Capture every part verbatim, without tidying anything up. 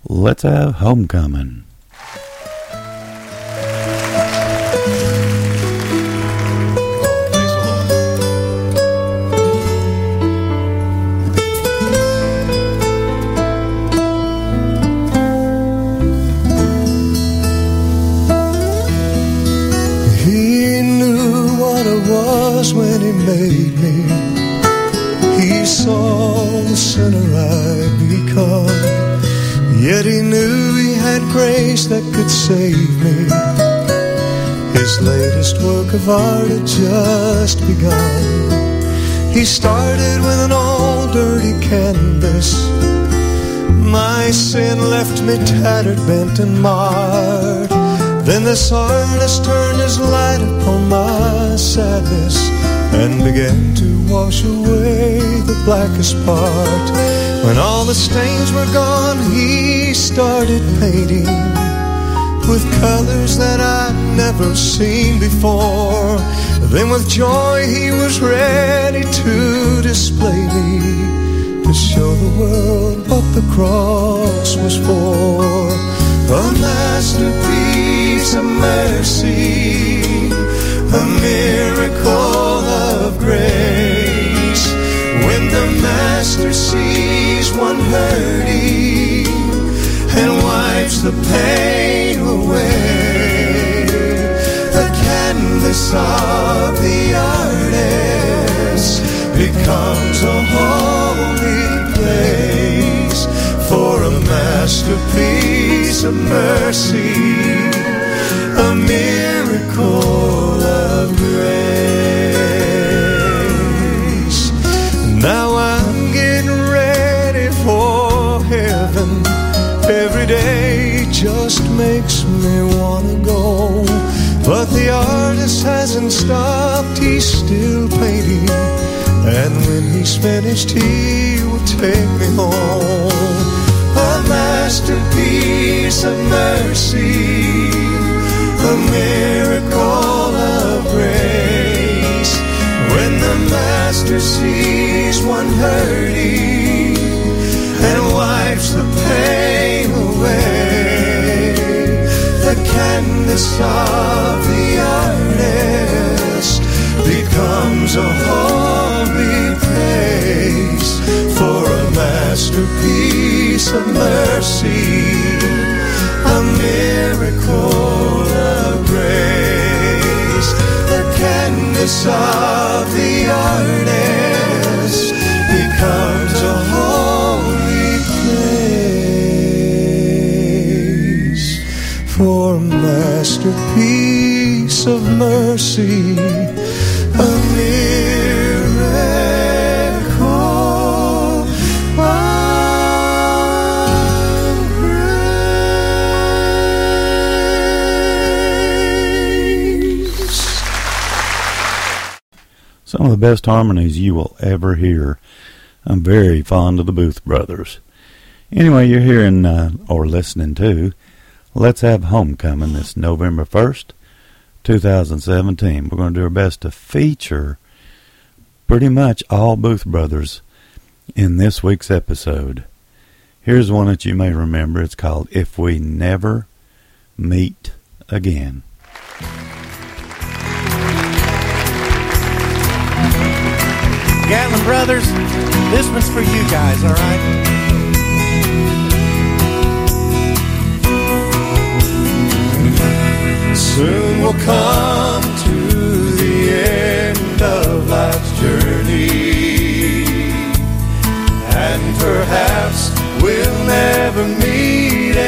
Let's Have Homecoming. He knew what I was when he made me. He saw the sinner I'd become. Yet he knew he had grace that could save me. His latest work of art had just begun. He started with an old dirty canvas. My sin left me tattered, bent and marred. Then this artist turned his light upon my sadness and began to wash away the blackest part. When all the stains were gone, he started painting with colors that I'd never seen before. Then with joy he was ready to display me, to show the world what the cross was for. A masterpiece of mercy, a miracle of grace. When the Master sees one hurting and wipes the pain away, the canvas of the artist becomes a holy place for a masterpiece of mercy, a miracle of grace. Now I'm getting ready for heaven. Every day just makes me wanna go. But the artist hasn't stopped, he's still painting. And when he's finished, he will take me home. A masterpiece of mercy, a miracle of grace. When the Master sees one hurting and wipes the pain away, the canvas of the artist becomes a holy place for a masterpiece of mercy, a miracle of grace. The canvas of the artist becomes a holy place for a masterpiece of mercy, a miracle of grace. Some of the best harmonies you will ever hear. I'm very fond of the Booth Brothers. Anyway, you're hearing, uh, or listening to, Let's Have Homecoming this November first, two thousand seventeen. We're going to do our best to feature pretty much all Booth Brothers in this week's episode. Here's one that you may remember. It's called If We Never Meet Again. Gatlin Brothers, this one's for you guys, all right? Soon we'll come to the end of life's journey, and perhaps we'll never meet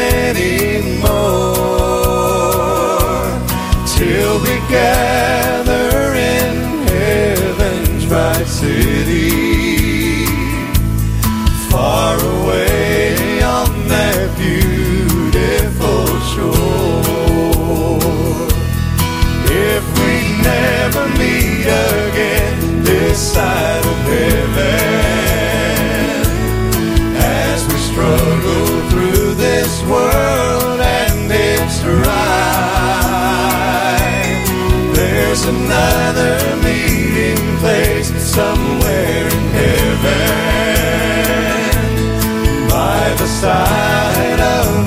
anymore, till we gather in heaven's bright city, far away on that beautiful shore. If we never meet again this side of heaven, as we struggle through this world and its strife, there's another meeting place somewhere in heaven, by the side of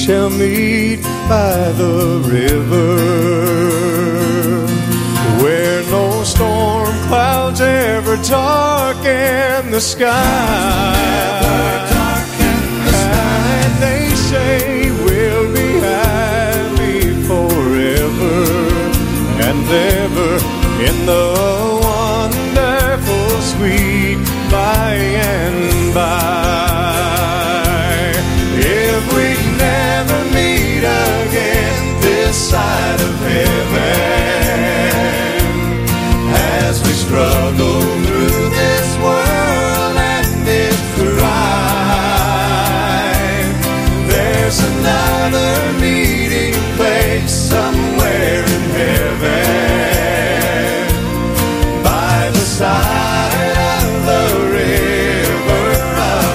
shall meet by the river, where no storm clouds ever darken the sky. And they say we'll be happy forever and ever in the wonderful sweet by and by. If we never meet again this side of heaven, as we struggle through this world and its strife, there's another meeting place somewhere in heaven, by the side of the river of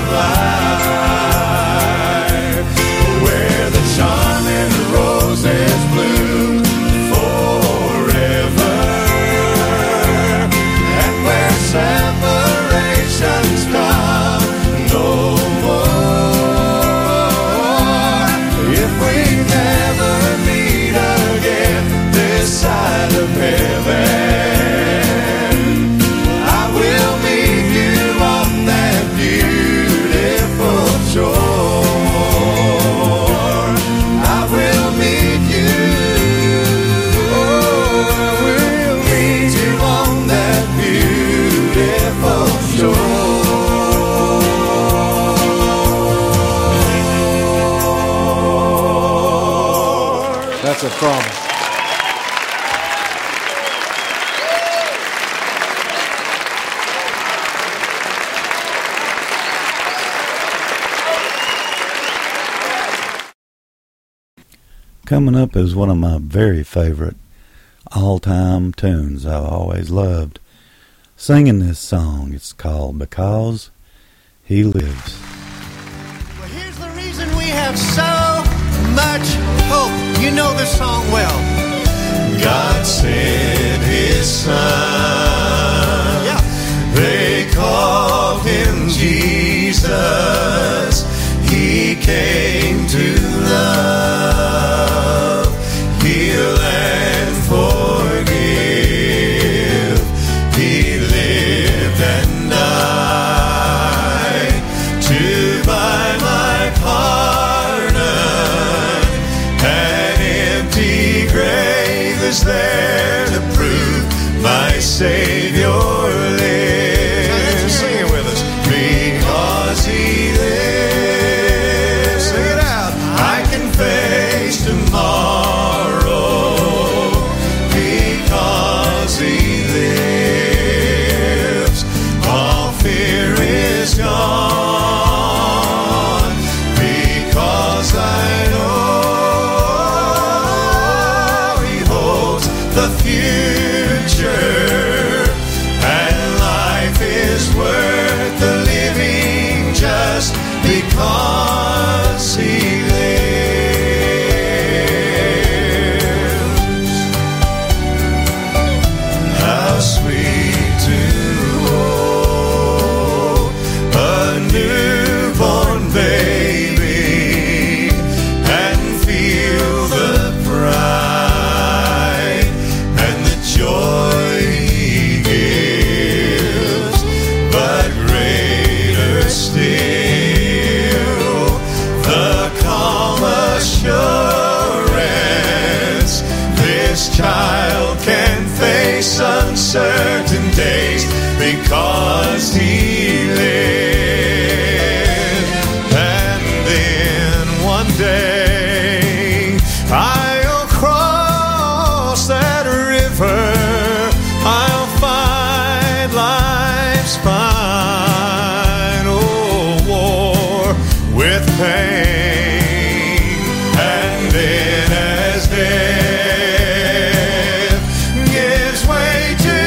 life, where the charming roses bloom forever, and where separations come no more. If we never meet again this side of heaven, I will meet you on that beautiful shore. I will meet you, oh, I will meet you on that beautiful shore. That's a promise. Coming up is one of my very favorite all-time tunes I've always loved. Singing this song, it's called Because He Lives. Well, here's the reason we have so much hope. You know this song well. God sent His Son. Yeah. They called Him Jesus. He came to love, heal, and forgive. He lived and died to buy my pardon. An empty grave is there to prove my Savior lives. Sing it with us. Because He lives, sing it out, I can face tomorrow. Because He lives, all fear is gone. Because I know He holds the future, and life is worth the living just because He lives. How sweet to hold a newborn baby and feel the pride and the joy He gives, but greater still, the calm assurance this child can face uncertain days because He lives. And then one day I'll cross that river, I'll find life's final war with pain, and then as death gives way to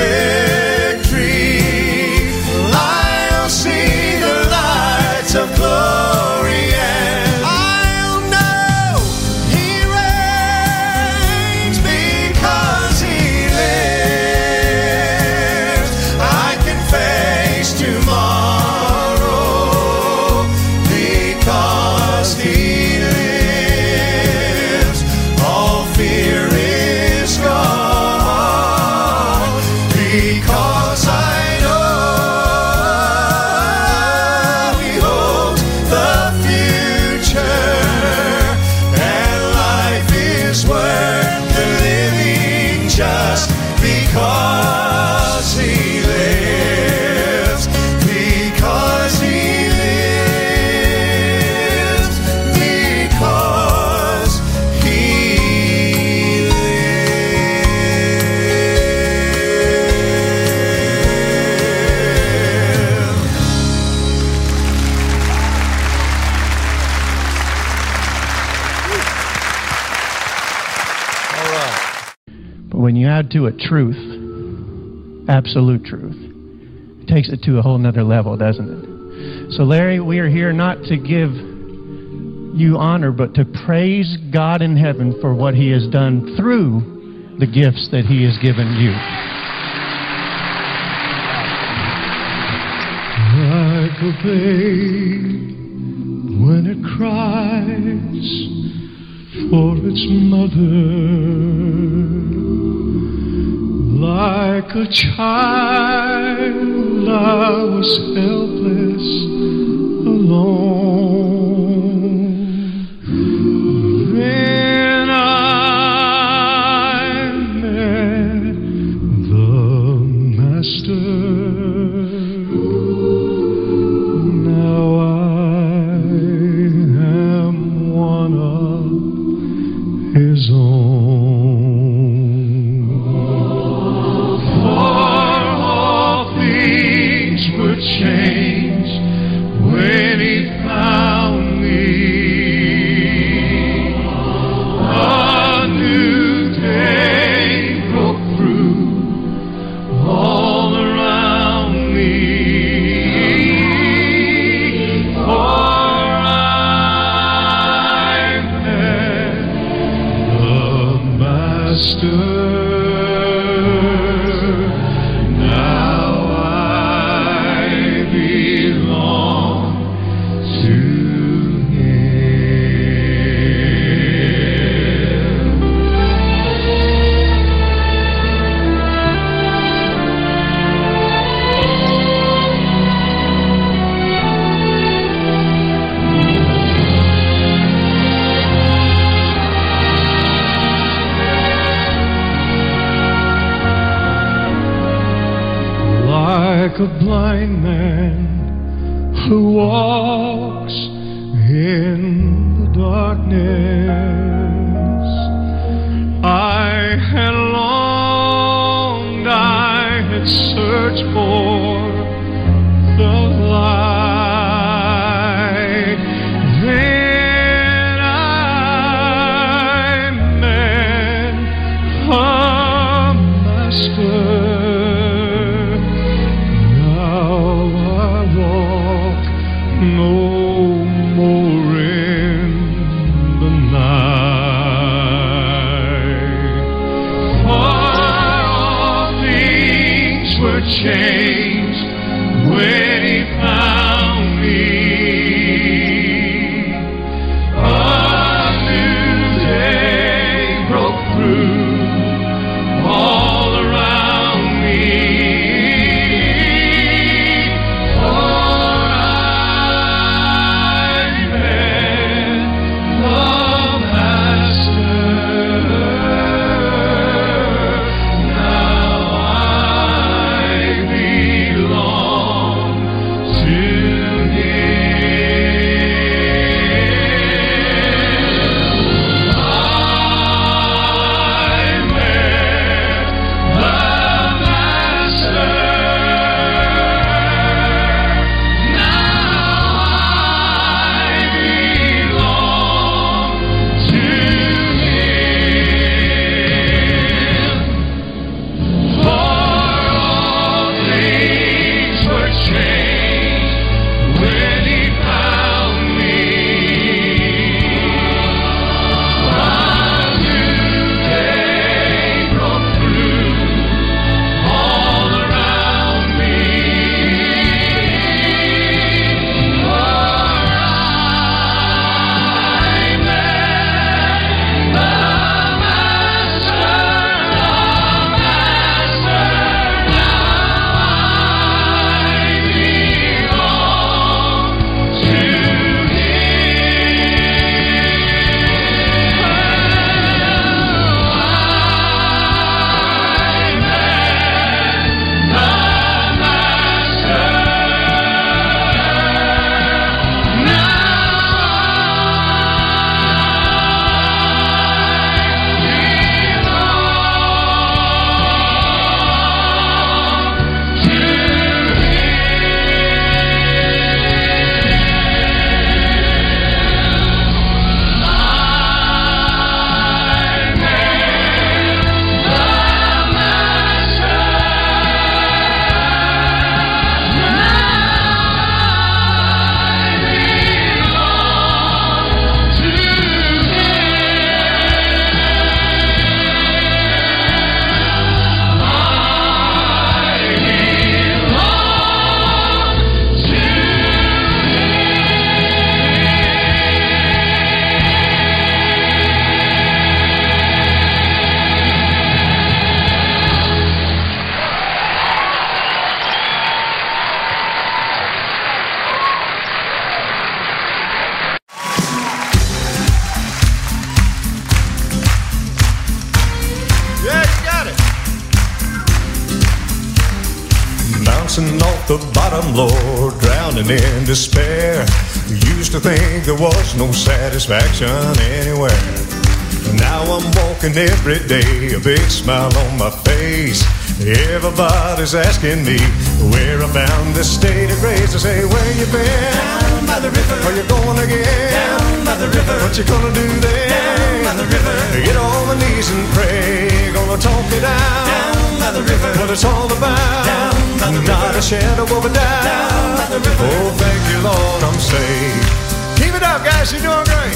victory, I'll see the lights of glory, and I'll know He reigns. when you add to it truth, absolute truth, it takes it to a whole nother level, doesn't it? So, Larry, we are here not to give you honor, but to praise God in heaven for what He has done through the gifts that He has given you. Like a babe when it cries for its mother, like a child I was helpless, alone. Then I met the Master. Now I am one of His own. For all things were changed when He found me. A new day broke through all around me. For I met the Master. Now I belong to like a blind man who walks in the darkness. I had longed, I had searched for the light. Then I met a Master. No more in the night. For all things were changed when He found me. A new day broke through all around me. Now I off the bottom, Lord, drowning in despair. Used to think there was no satisfaction anywhere. Now I'm walking every day, a big smile on my face. Everybody's asking me where I found this state of grace. I say, where you been? Down by the river. Are you going again? Down by the river. What you gonna do there? Down by the river. Get on my knees and pray. Gonna talk it out. Down by the river. What it's all about. Down by the river. Not a shadow of a doubt. Down by the river. Oh, thank you, Lord, I'm saved. Keep it up, guys. You're doing great.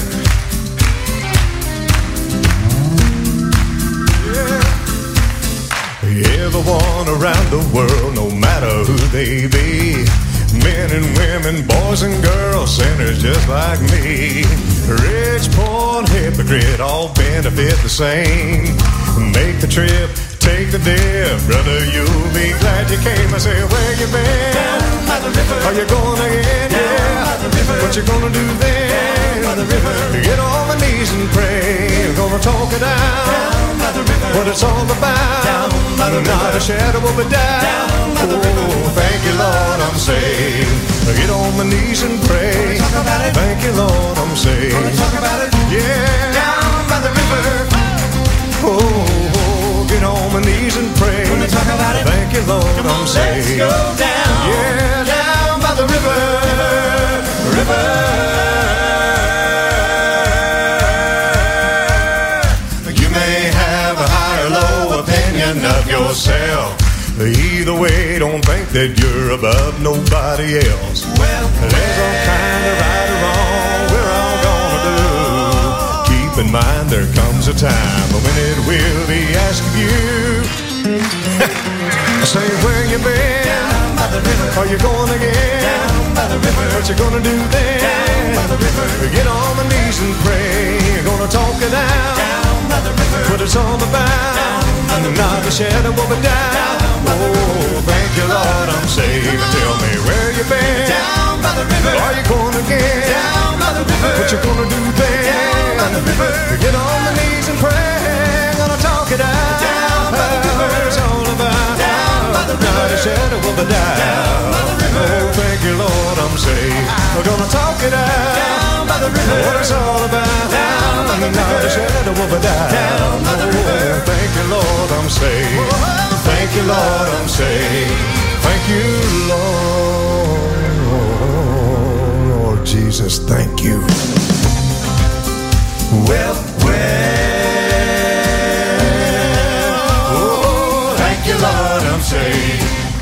Everyone around the world, no matter who they be, men and women, boys and girls, sinners just like me. Rich, poor, and hypocrite, all benefit the same. Make the trip, take the dip, brother, you'll be glad you came. I say, where you been? Down by the river. Are you going again? Down by the river. What you gonna do then? Down by the river. Get on my knees and pray. Gonna talk it out. Down by the river. What it's all about. Down by the river. Not a shadow of a doubt. Down by the river. Oh, thank you, Lord, I'm saved. Get on my knees and pray. Talk about it. Thank you, Lord, I'm saved. Gonna talk about it. Yeah. Down by the river. Oh, get on my knees and pray. Gonna talk about it. Thank you, Lord, come I'm on, saved. Let's go down. Yeah, down by the river. River. You may have a high or low opinion of yourself. Either way, don't think that you're above nobody else. Well, there's all kind of right or wrong we're all gonna do. Keep in mind there comes a time when it will be asked of you. Say, where you been? Down by the river. Are you going again? Down by the river. What you gonna do then? Down by the river. Get on my knees and pray. You're gonna talk it out. Down by the river. What it's all about. Down by the river. Not a shadow of a doubt. Oh, thank you, Lord, I'm saved. Tell me where you been. Down by the river. Are you going again? Down by the river. What you gonna do then? Down by the river. Get on my knees and pray. Gonna talk it out. Down by the river. It's all about. Down by the river. Not a shadow of a doubt. Down by the river. Oh, thank you, Lord, I'm saved. We're gonna talk it out. Down by the river. What it's all about. Down by the river. Not a shadow of a doubt. Down by the river. Oh, thank you, Lord, I'm saved. Thank you, Lord, I'm saved. Thank you, Lord. Lord Jesus, thank you. Well, well. Oh, thank you, Lord, I'm saved.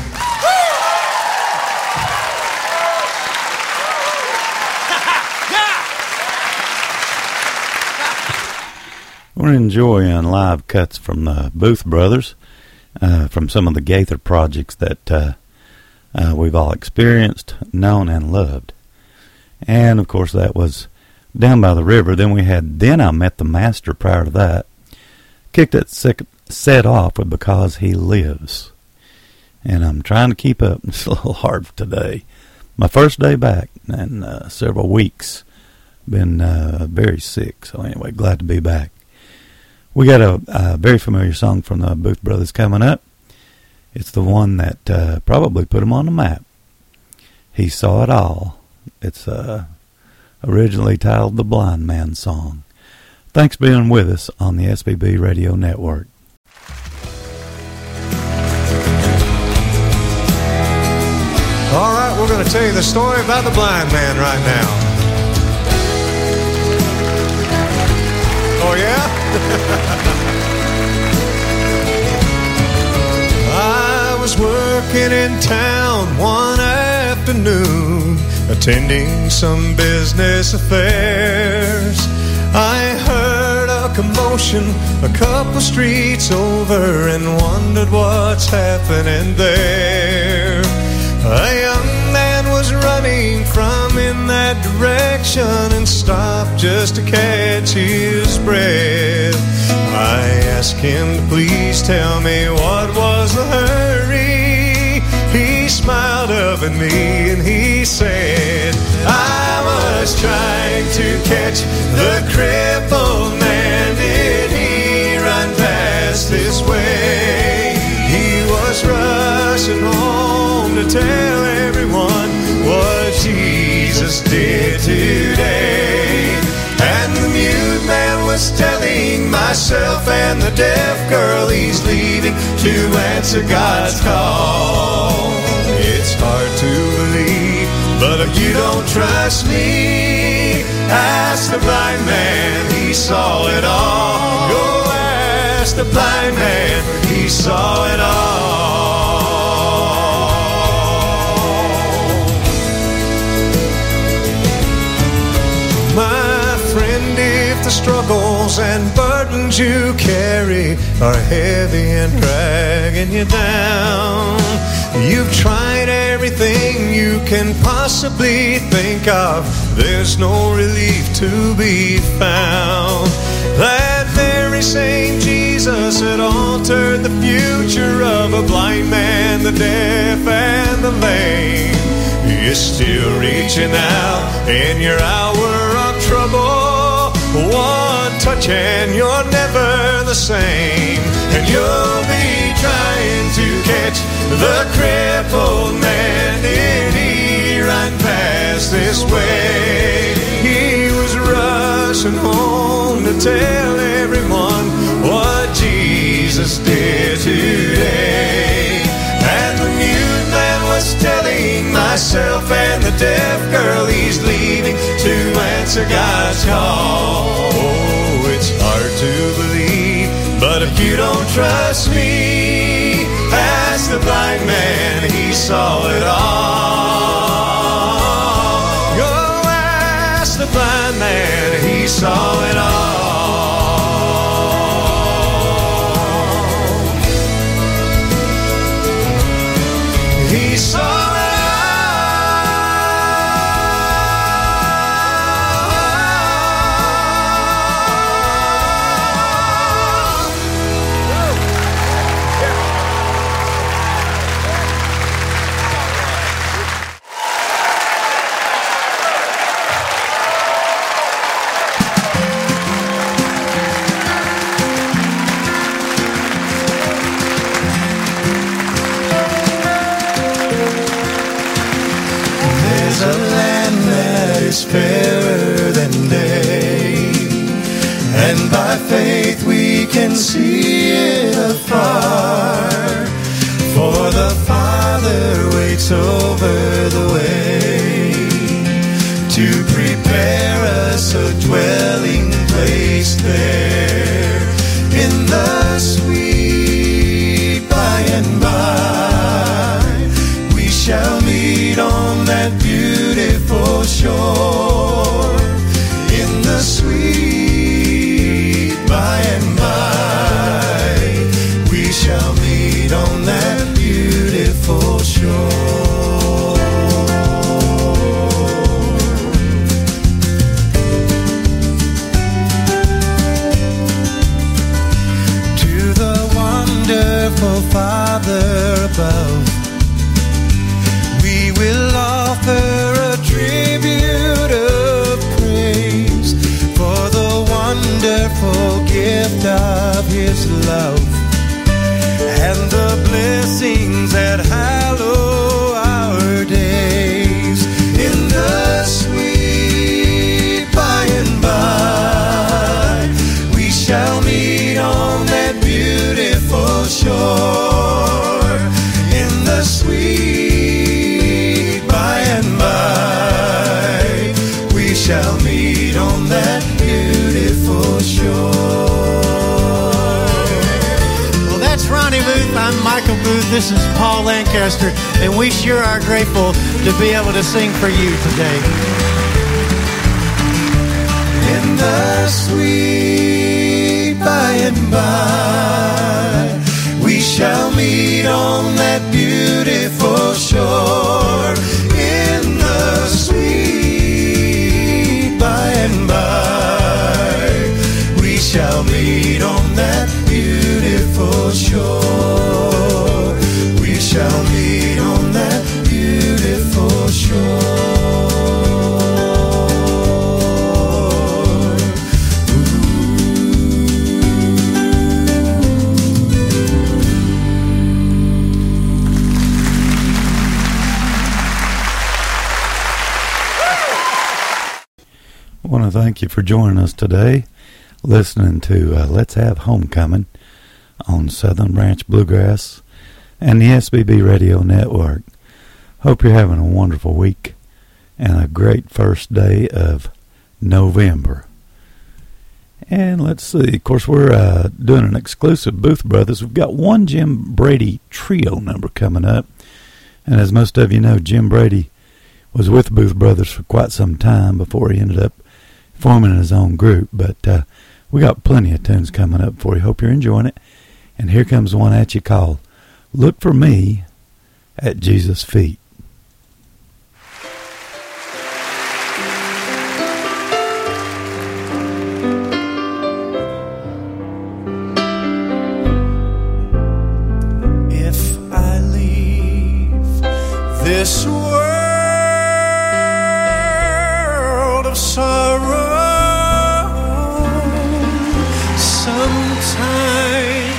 We're enjoying live cuts from the Booth Brothers. Uh, from some of the Gaither projects that uh, uh, we've all experienced, known, and loved. And, of course, that was Down by the River. Then we had Then I Met the Master prior to that. Kicked that set off with Because He Lives. And I'm trying to keep up. It's a little hard today. My first day back in uh, several weeks. Been uh, very sick. So anyway, glad to be back. We got a, a very familiar song from the Booth Brothers coming up. It's the one that uh, probably put them on the map. He Saw It All. It's uh, originally titled The Blind Man Song. Thanks for being with us on the S B B Radio Network. All right, we're going to tell you the story about the blind man right now. Oh, yeah? I was working in town one afternoon, attending some business affairs. I heard a commotion a couple streets over and wondered what's happening there. A young man was running from in that direction and stopped just to catch his breath. I asked him to please tell me what was the hurry. He smiled up at me and he said, I was trying to catch the crippled man. Did he run past this way? He was rushing home to tell everyone what Jesus did today. And the mute man was telling myself, and the deaf girl he's leaving to answer God's call. It's hard to believe, but if you don't trust me, ask the blind man, he saw it all. Go ask the blind man, he saw it all. My friend, if the struggles and burdens you carry are heavy and dragging you down, you've tried everything you can possibly think of, there's no relief to be found. That very same Jesus that altered the future of a blind man, the deaf and the lame, is still reaching out in your hour of trouble. One touch and you're never the same, and you'll be trying to catch the crippled man. Did he run past this way? He was rushing home to tell everyone what Jesus did today. And the mute man was telling myself, and the deaf girl he's leaving to answer God's call. Oh, it's hard to believe, but if you don't trust me, ask the blind man, he saw it all. Go ask the blind man, he saw it all. He saw it all. Fairer than day, and by faith we can see it afar, for the Father waits over the way to prepare us a dwelling place there in the sweet by and by. We shall meet on that beautiful shore in the sweet by and by. We shall meet on that beautiful shore. To the wonderful Father above, we will offer a tribute of praise for the wonderful gift of His love and the blessings that hallow our days in the sweet by and by. We shall meet on that beautiful shore in the sweet by and by. We shall meet on that beautiful shore. Well, that's Ronnie Booth. I'm Michael Booth. This is Paul Lancaster, and we sure are grateful to be able to sing for you today. In the sweet by and by, we shall meet on that beautiful shore in the sweet by and by. We shall meet on that beautiful shore. We shall meet on that beautiful shore. thank you for joining us today, listening to uh, Let's Have Homecoming on Southern Branch Bluegrass and the S B B Radio Network. Hope you're having a wonderful week and a great first day of November. And let's see, of course, we're uh, doing an exclusive Booth Brothers. We've got one Jim Brady trio number coming up. And as most of you know, Jim Brady was with Booth Brothers for quite some time before he ended up forming his own group. But uh, we got plenty of tunes coming up for you. Hope you're enjoying it. And here comes one at you called Look for Me at Jesus' Feet. This world of sorrow, sometime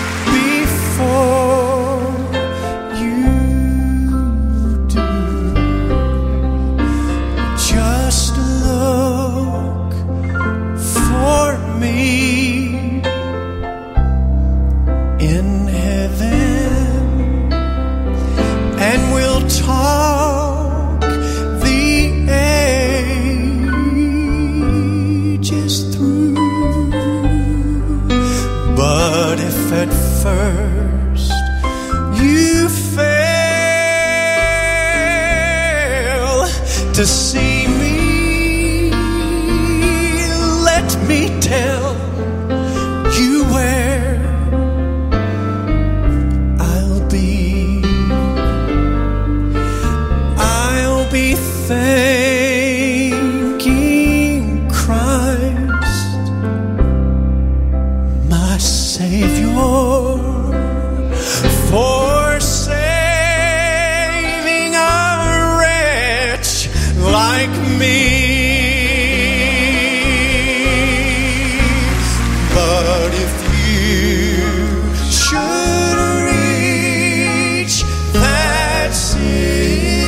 before you do, just look for me in heaven, and we'll talk the ages through. But if at first you fail to see me, let me tell you where I'll be. Thanking Christ, my Savior, for saving a wretch like me. But if you should reach that city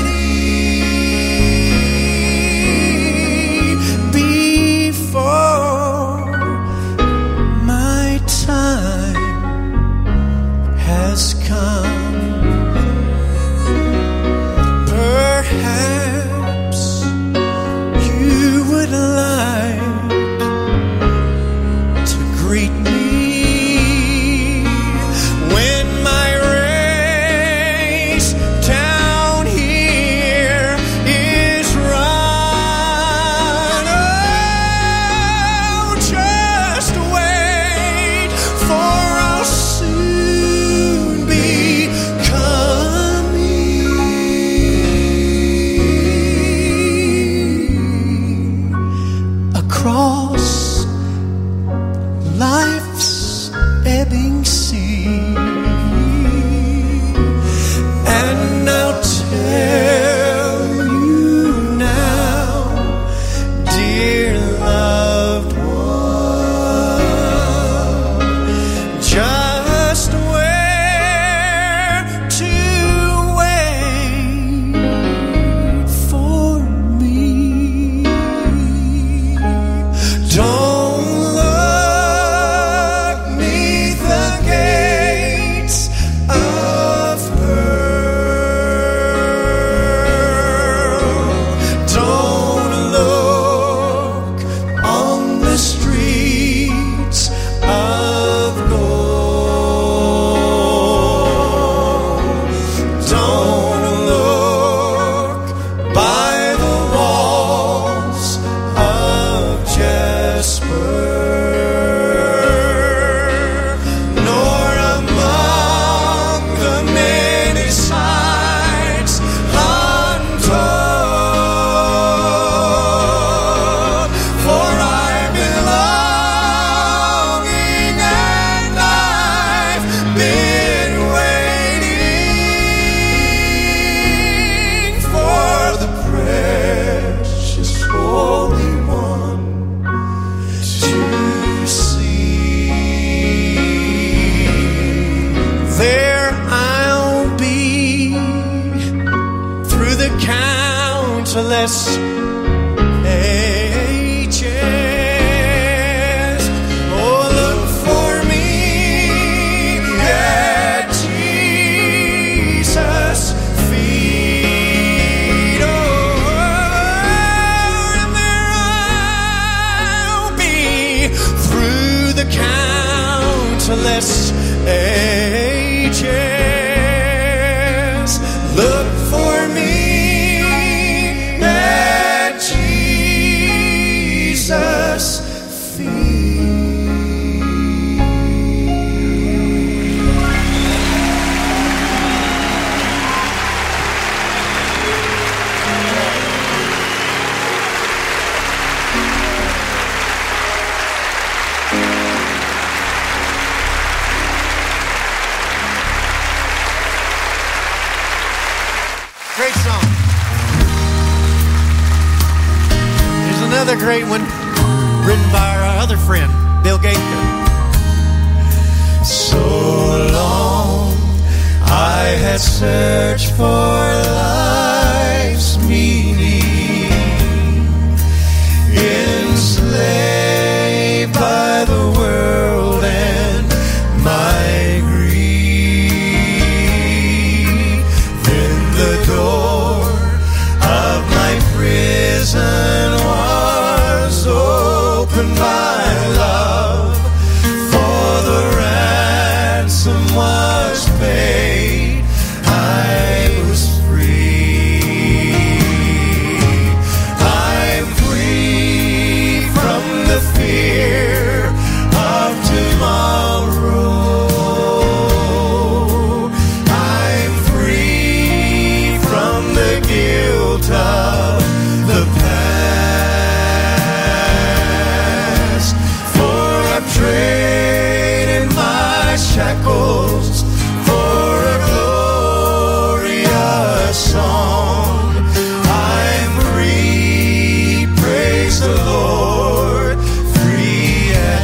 countless ages. endless ages. Look for me at Jesus' feet. Great song. Here's another great one, written by our other friend, Bill Gaither. So long I had searched for life's meaning, enslaved by the world and my greed. Then the door of my prison was opened by love, for the ransom was paid. I was free. I'm free from the fear of tomorrow. I'm free from the guilt of the past. For I've traded my shackles for a glorious song. I'm free, praise the Lord, free at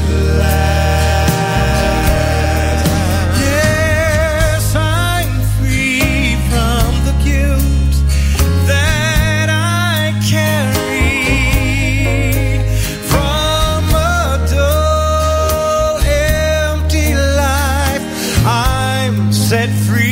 last. Yes, I'm free from the guilt that I carried, from a dull, empty life. I'm set free.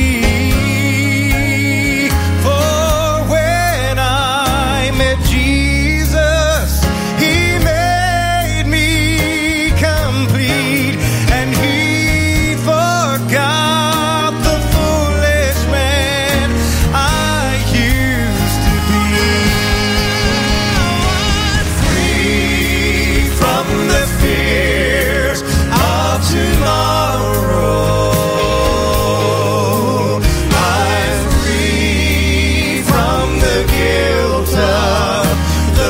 For when I met Jesus, He made me complete, and He forgot the foolish man I used to be. I'm free from the fears of tomorrow. I'm free from the guilt of the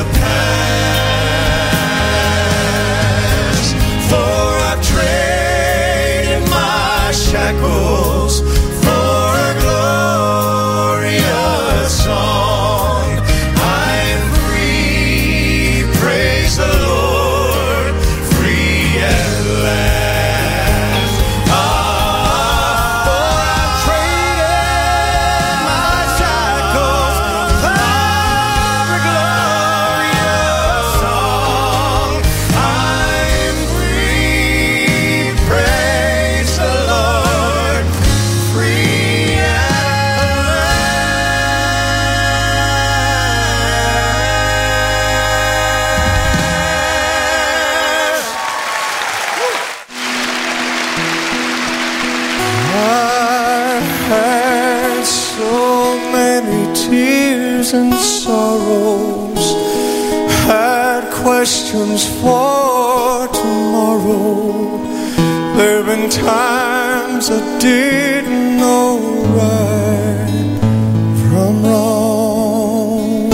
past. For I've traded my shackles for a glorious song. I'm free, praise the Lord, free at last. Ah, for I've traded my shackles for a glorious song. I'm free, praise the Lord, free at last. I've had so many tears and sorrows, had questions for tomorrow. There've been times I didn't know right from wrong,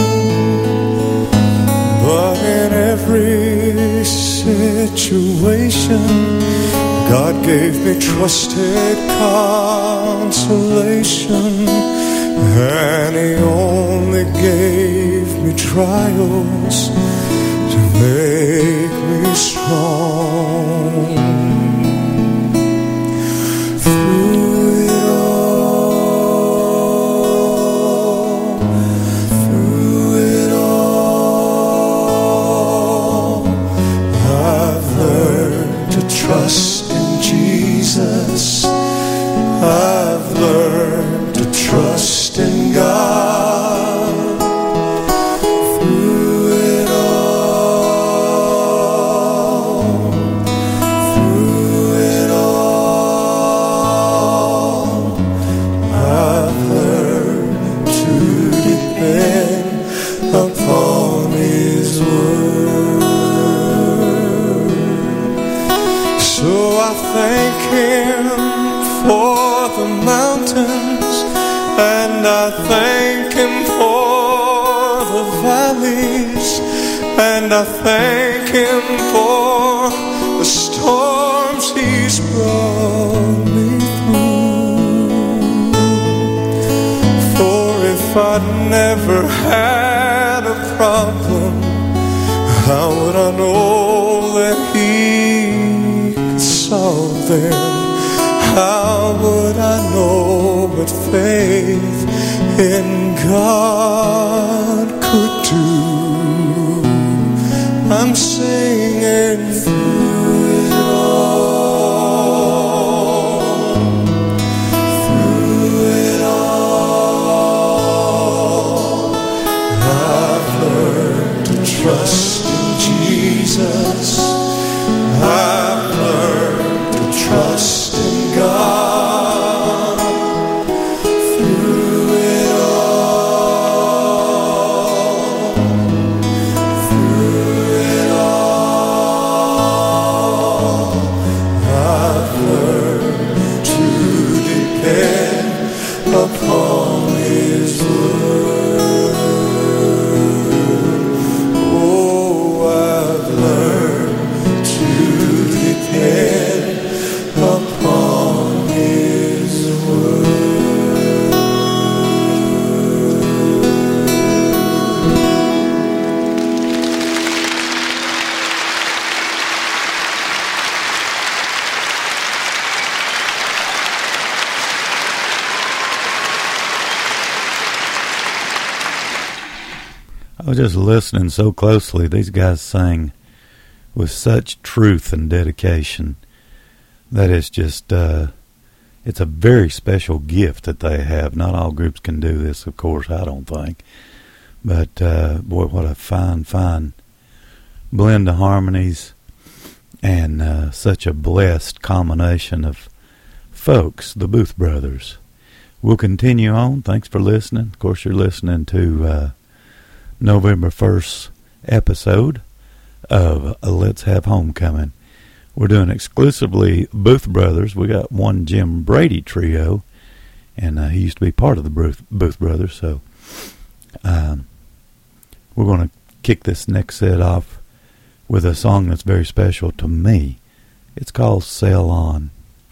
but in every situation, God gave me trusted consolation, and He only gave me trials to make me strong. Through it all, through it all, I've learned to trust in Jesus. I've learned to trust in God. Through it all, I thank Him for the mountains, and I thank Him for the valleys, and I thank Him for the storms He's brought me through. For if I'd never had a problem, how would I know that He could solve them? How would I know what faith in God could do? I'm singing through it all, through it all. I've learned to trust in Jesus. I've learned to trust in God. Through it all, through it all, I've learned to depend upon His word. Oh, I've learned to depend upon His word. I was just listening so closely. These guys sang with such truth and dedication that it's just, uh, it's a very special gift that they have. Not all groups can do this, of course, I don't think. But, uh, boy, what a fine, fine blend of harmonies and uh, such a blessed combination of folks, the Booth Brothers. We'll continue on. Thanks for listening. Of course, you're listening to uh, November first episode of uh, Let's Have Homecoming. We're doing exclusively Booth Brothers. We got one Jim Brady trio, and uh, he used to be part of the Booth, Booth Brothers. So um, we're going to kick this next set off with a song that's very special to me. It's called Sail On.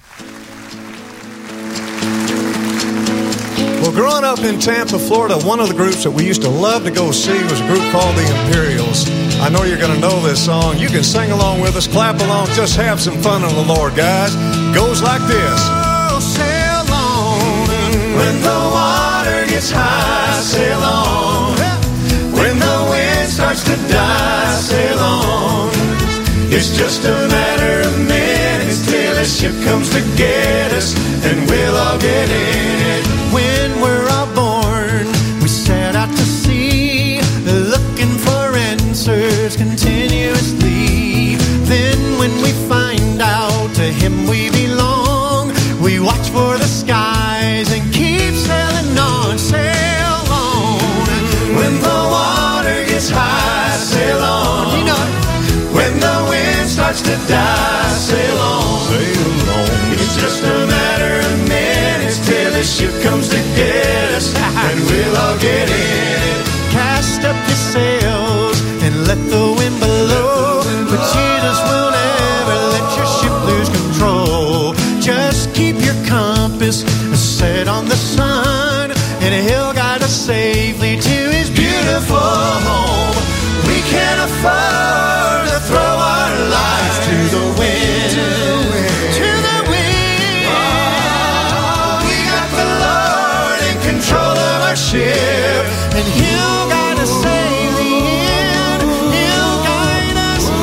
Well, growing up in Tampa, Florida, one of the groups that we used to love to go see was a group called the Imperials. I know you're going to know this song. You can sing along with us, clap along, just have some fun in the Lord, guys. Goes like this. Oh, sail on when the water gets high, sail on. When the wind starts to die, sail on. It's just a matter of minutes till the ship comes to get us, and we'll all get in it. When we're all born, we set out to sea, looking for answers continuously. Then when we find out to Him we belong, we watch for the skies and keep sailing on, sail on. When the water gets high, sail on. You know it. When the wind starts to die, sail on. Sail on. It's just a matter of minutes till the ship comes to get us, and we'll all get in it. Cast up your sails and let the wind blow, but Jesus will never let your ship lose control. Just keep your compass set on the sun, and He'll guide us safely to His beautiful home. We can't afford to throw our lives to the wind. To the wind. Oh, we got the Lord in control of our ship, And He'll guide us safely in. He'll guide us in.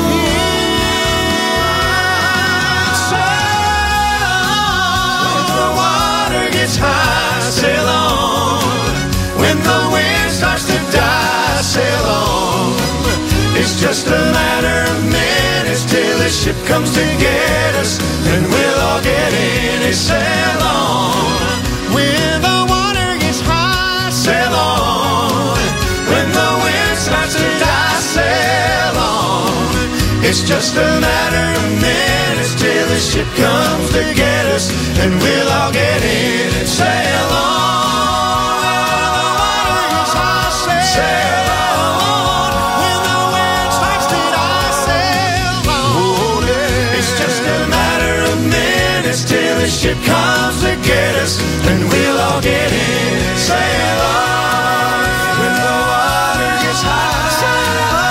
sail on. When the water gets high, sail on. When the wind starts to die, sail on. It's just a matter of minutes till the ship comes to get us, and we'll all get in it. Sail on. When the water gets high, Sail on. When the wind starts to die, sail on. It's just a matter of minutes till the ship ship comes to get us, and we'll all get in and sail on. Sail on. When the wind strikes, did I sail on? Oh, yeah. It's just a matter of minutes till the ship comes to get us, and we'll all get in and sail on. When the water gets high, sail on.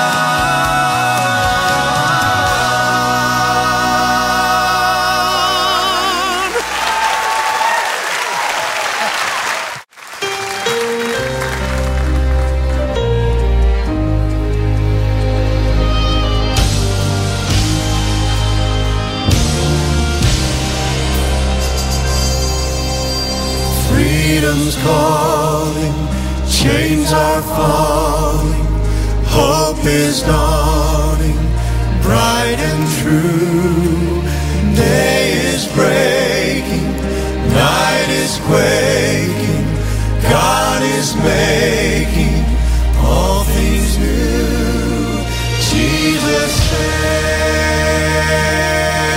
Freedom's calling, chains are falling, hope is dawning, bright and true. Day is breaking, night is quaking, God is making all things new. Jesus saves.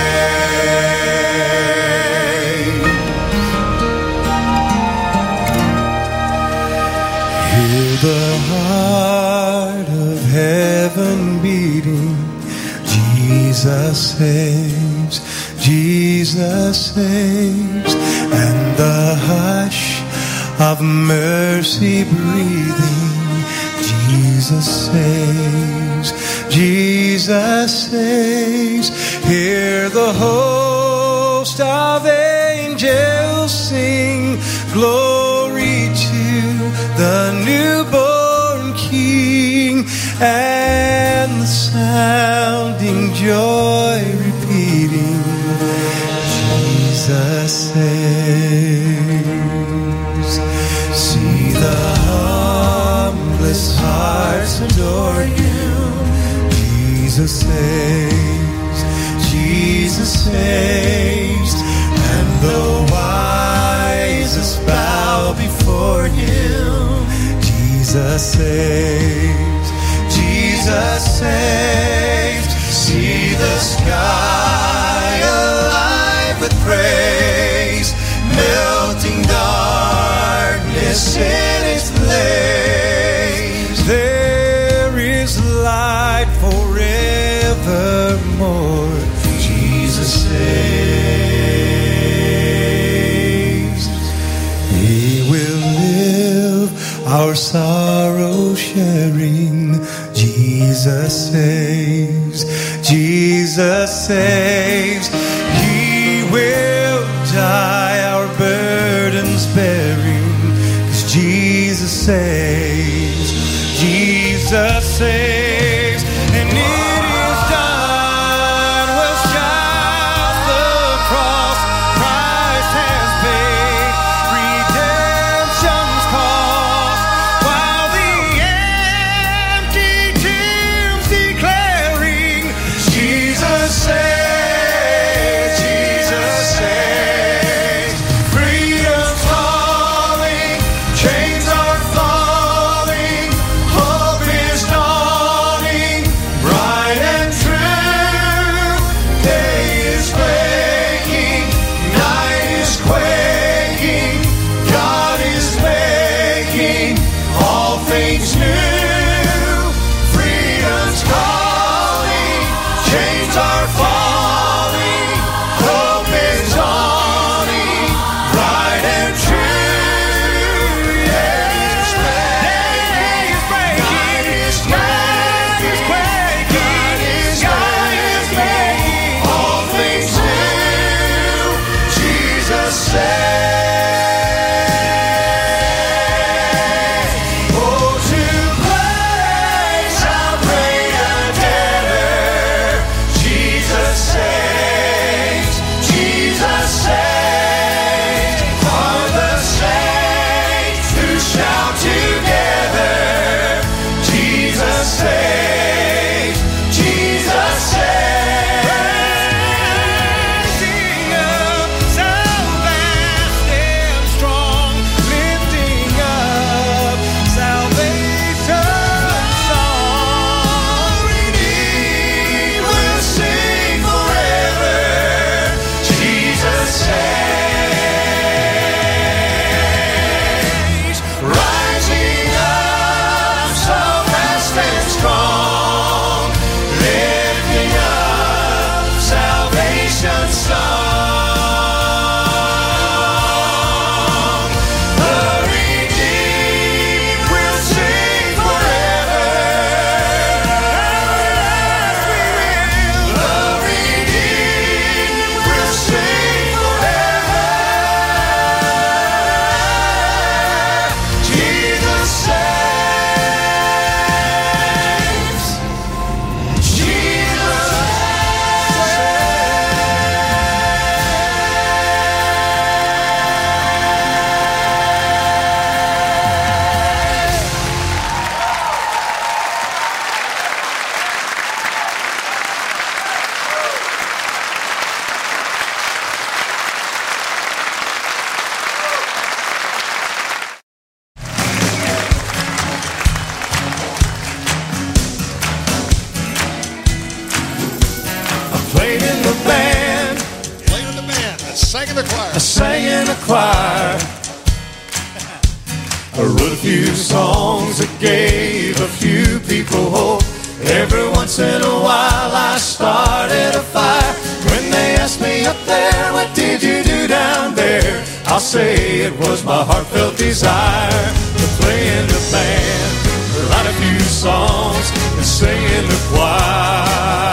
Hear the heart of heaven beating. Jesus saves, Jesus saves, and the hush of mercy breathing. Jesus saves, Jesus saves. Hear the host of angels sing, glory to the newborn King, and the sounding joy repeating, Jesus saves. See the humblest hearts adore Him. Jesus saves, Jesus saves, and the wisest bow before Him. Jesus saves, Jesus saves. See the sky alive with praise, melting darkness in its blaze. There is light forevermore. Jesus saves. He will live, our sorrow sharing. Jesus saves, Jesus saves. He will die, our burdens bearing. 'Cause Jesus saves, Jesus saves. And it is done, was just the cross Christ has paid, redemption's cost, while the empty tombs declaring, Jesus saves, Jesus saves. Freedom's calling, chains are falling, hope is dawning, bright and true. Day is breaking, night is quaking, God is making all things new. Freedom's calling, chains are falling. sang in the choir. I sang in the choir. I wrote a few songs that gave a few people hope. Every once in a while I started a fire. When they asked me up there, what did you do down there? I'll say it was my heartfelt desire to play in the band, write a few songs, and sing in the choir.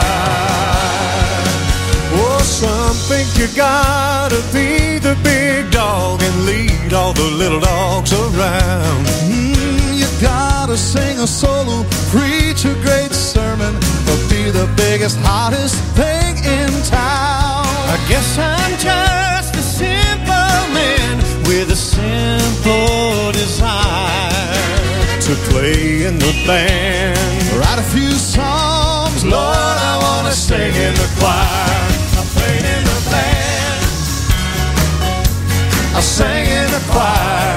Oh, some think you gotta be the big dog and lead all the little dogs around. Mm, you gotta sing a solo, preach a great sermon, or be the biggest, hottest thing in town. I guess I'm just a simple man with a simple desire To play in the band, write a few songs, Lord, I want to sing in the choir. I played in the band, I sang in the choir.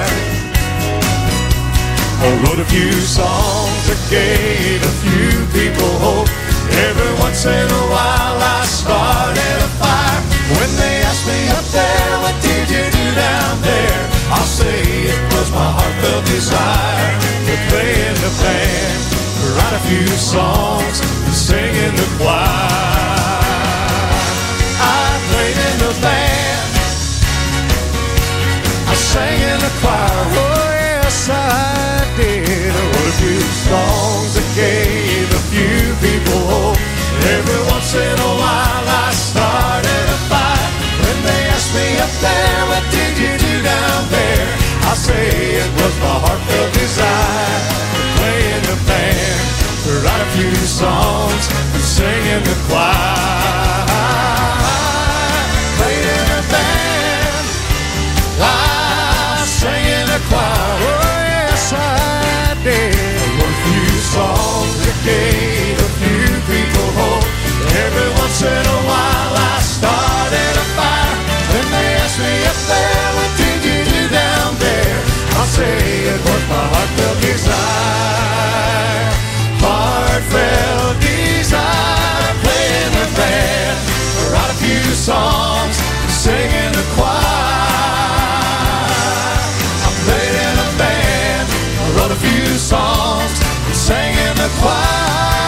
I wrote a few songs that gave a few people hope. Every once in a while I started a fire. When they asked me up there, what did you do down there? I'll say it was my heartfelt desire to play in the band, write a few songs, and sing in the choir. I played in the band, I sang in the choir. Oh yes, I did. I wrote a few songs that gave a few people hope. Every once in a while I started a fire. When they asked me up there, what did you do down there? I say it was my heartfelt desire to play in the band, to write a few songs and sing in the choir. Played in the band, I sang in the choir. Oh yes, I did. I wrote a few songs that gave a few people hope. Every once in a while I started a fire. When they asked me up there, what did you do down there? I'll say it was my heartfelt desire, heartfelt desire. Play in the band, write a few songs, sing in the choir. I played in a band, I wrote a few songs, sang in the choir.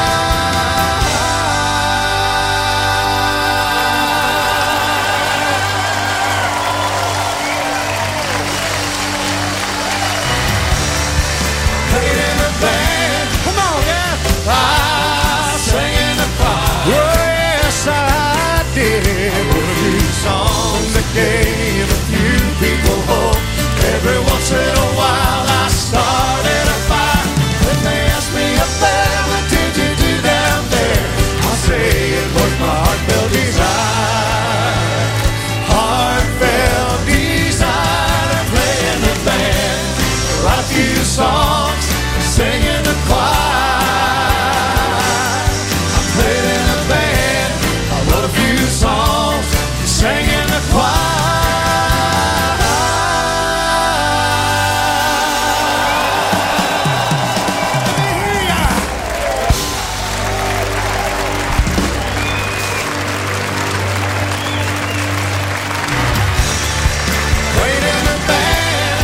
Gave a few people hope. Every once in a while I started a fire. When they asked me up there, what did you do down there? I'll say it was my heartfelt desire, heartfelt desire to play in the band, write a few songs, sing in the choir. I played in a band, I wrote a few songs, sang in the choir. Played in the band,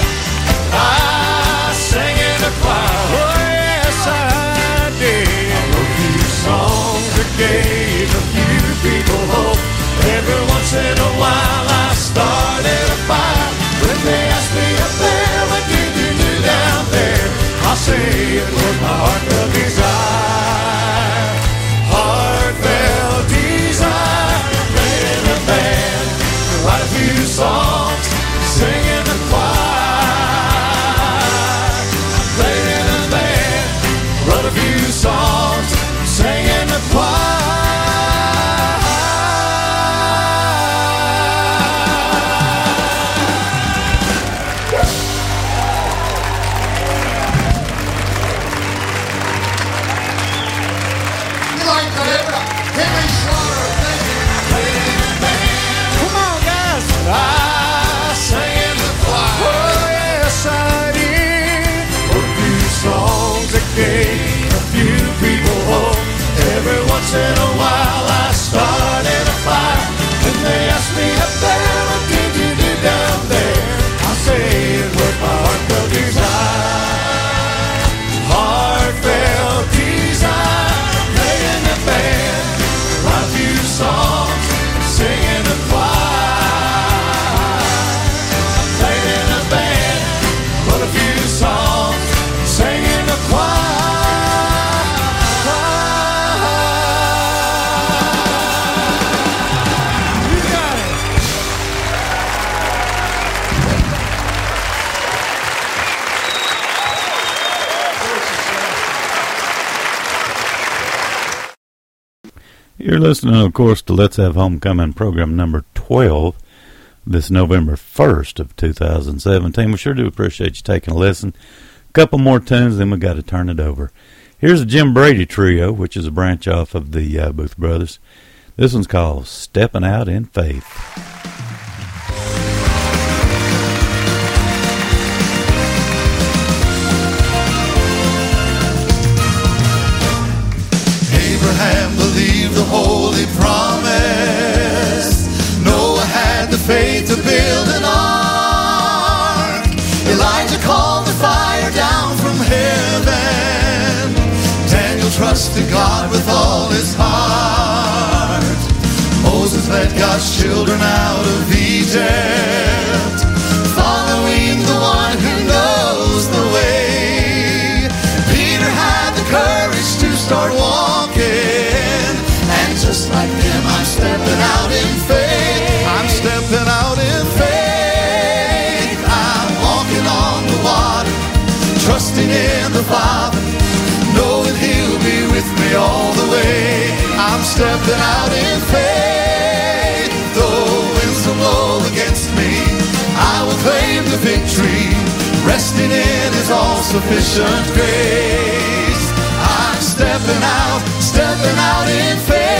I sang in the choir. Oh yes, I did. I wrote a few songs that gave a few people hope. Every once in a while I started a fire. When they asked me up there, what did you do down there? I'll say it was my heartfelt desire, heartfelt desire. Play in the band, write a few songs, sing in the choir. Played in the band, wrote a few songs, sang in the choir. Gave a few people hope. Every once in a while I started a fire. When they asked me up there, You're listening, of course, to Let's Have Homecoming program number twelve, this November first of two thousand seventeen. We sure do appreciate you taking a listen. A couple more tunes, then we got to turn it over. Here's the Jim Brady Trio, which is a branch off of the uh, Booth Brothers. This one's called Stepping Out in Faith. Abraham believed the holy promise. Noah had the faith to build an ark. Elijah called the fire down from heaven. Daniel trusted God with all his heart. Moses led God's children out of Egypt, following the one who knows the way. Peter had the courage to start walking, and just like him, I'm stepping out in faith. I'm stepping out in faith. I'm walking on the water, trusting in the Father, knowing He'll be with me all the way. I'm stepping out in faith. Though winds will blow against me, I will claim the victory, resting in His all-sufficient grace. I'm stepping out, stepping out in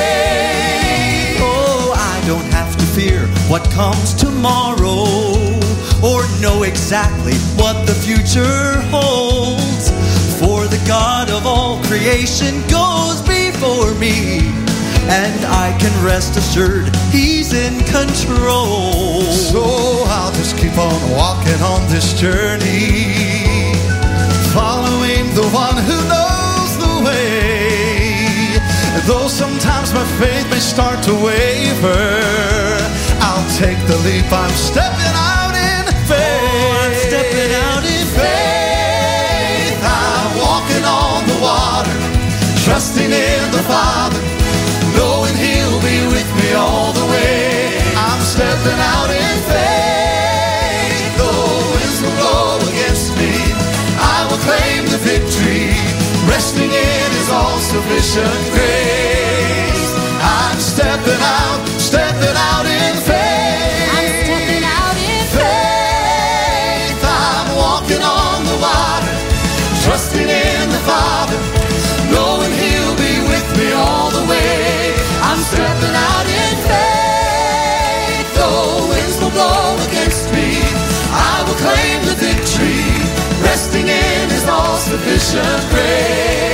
faith. Oh, I don't have to fear what comes tomorrow, or know exactly what the future holds. For the God of all creation goes before me, and I can rest assured He's in control. So I'll just keep on walking on this journey, following the one who knows the way. Though sometimes my faith may start to waver, I'll take the leap. I'm stepping out in faith. Oh, I'm stepping out in faith. I'm walking on the water, trusting in the Father, knowing He'll be with me all the way. I'm stepping out in faith. Though winds will blow against me, I will claim the victory, resting in His all-sufficient grace. I'm stepping out, stepping out in faith. I'm stepping out in faith. I'm walking on the water, trusting in the Father, knowing He'll be with me all the way. I'm stepping out in faith. Though winds will blow against me, I will claim the victory, resting in His all-sufficient grace.